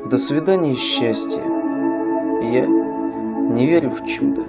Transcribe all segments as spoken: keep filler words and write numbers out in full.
До свидания, счастье. Я не верю в чудо.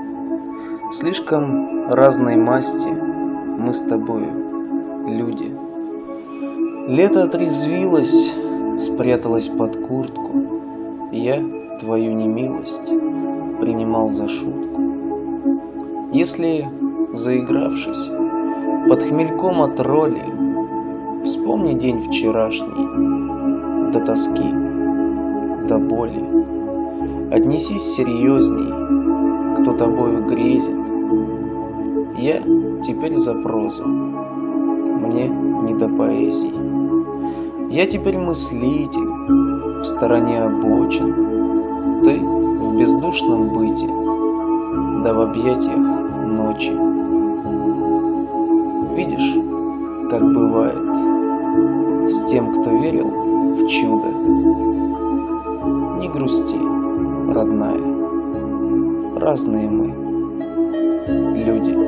Слишком разной масти мы с тобою, люди. Лето отрезвилось, спряталось под куртку. Я твою немилость принимал за шутку. Если, заигравшись, под хмельком от роли, вспомни день вчерашний, до тоски, до боли. Отнесись серьезней, кто тобою грезит. Я теперь за прозу, мне не до поэзий. Я теперь мыслитель в стороне обочин, ты в бездушном быте, да в объятиях ночи. Видишь, как бывает с тем, кто верил в чудо. Не грусти, родная, разные мы люди.